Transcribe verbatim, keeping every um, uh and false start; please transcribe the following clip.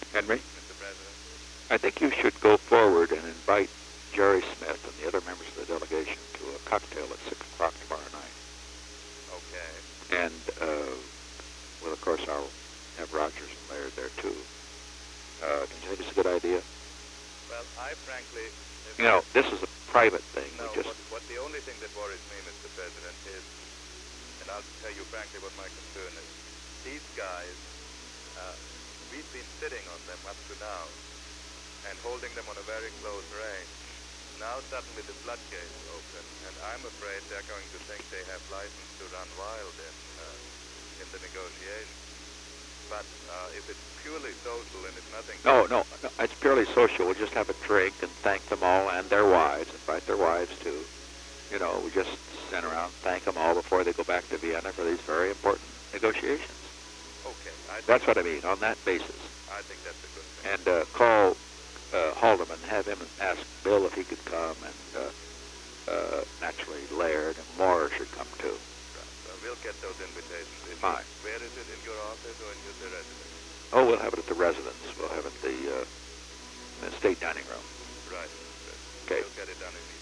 Henry? Mister President? I think you should go forward and invite Jerry Smith and the other members of the delegation to a cocktail at six o'clock tomorrow night. Okay. And, uh, well, of course, I'll have Rogers and Laird there, too. Uh, do you think it's a good idea? Well, I frankly... You know, this is a private thing. No, we just... what, what the only thing that worries me, Mister President, is, and I'll tell you frankly what my concern is, these guys, uh, we've been sitting on them up to now and holding them on a very close range. Now suddenly the floodgates open, and I'm afraid they're going to think they have license to run wild in, uh, in the negotiations. But uh, if it's purely social and it's nothing... No, no, no, it's purely social. We'll just have a drink and thank them all and their wives, invite their wives too. You know, we just sit around, thank them all before they go back to Vienna for these very important negotiations. Okay. I That's what I mean, on that basis. I think that's a good thing. And uh, call uh, Haldeman, have him ask Bill if he could come, and uh, uh, naturally Laird and Moore should come too. Right. Uh, we'll get those invitations. In Fine. Your, where is it, in your office or in your the residence? Oh, we'll have it at the residence. We'll have it at the, uh, the state dining room. Right. Okay. We'll get it done in the